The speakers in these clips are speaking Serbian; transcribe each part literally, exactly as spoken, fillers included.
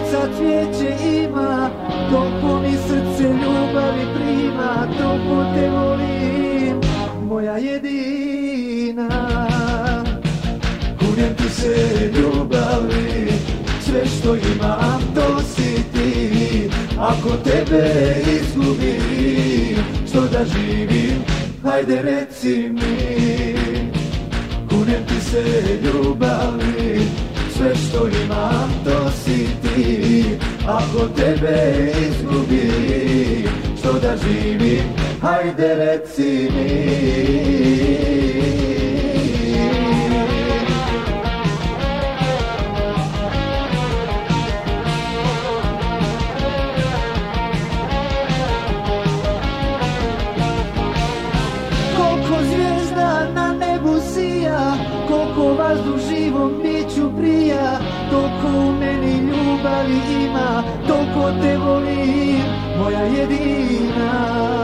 srca cvijeće ima, toliko mi srce ljubavi prima, toliko te volim, moja jedina. Kunem ti se ljubavi, sve što imam to si ti. Ako tebe izgubim, što da živim, hajde reci mi. Kunem ti se ljubavi, sve što imam to si ti. Ako tebe izgubim, što da živim, hajde reci mi. Koliko vazduh živom biću prija, toliko u meni ljubavi ima, toliko te volim, moja jedina.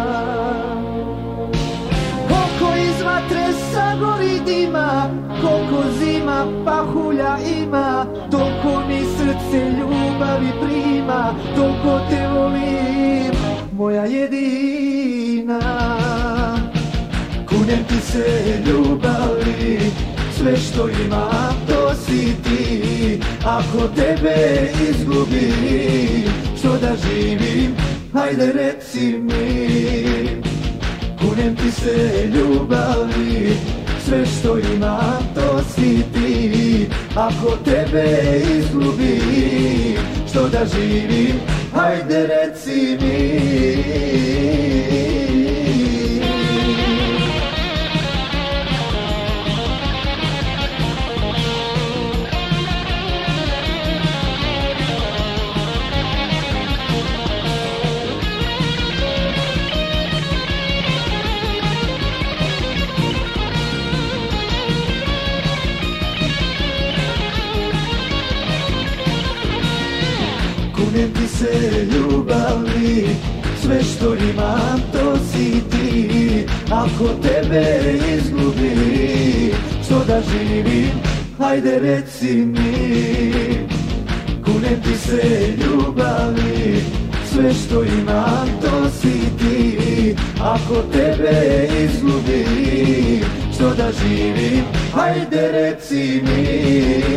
Koliko iz vatre sagori dima, koliko zima pahulja ima, toliko mi srce ljubavi prima, toliko te volim, moja jedina. Kunem ti se ljubavi, sve što imam to si ti. Ako tebe izgubim, što da živim, hajde reci mi. Kunem ti se ljubavi, sve što imam to si ti. Ako tebe izgubim, što da živim, hajde reci mi. Kunem ti se ljubavi, sve što imam to si ti. Ako tebe izgubim, što da živim, hajde reci mi. Kunem ti se ljubavi, sve što imam to si ti. Ako tebe izgubim, što da živim, hajde reci mi.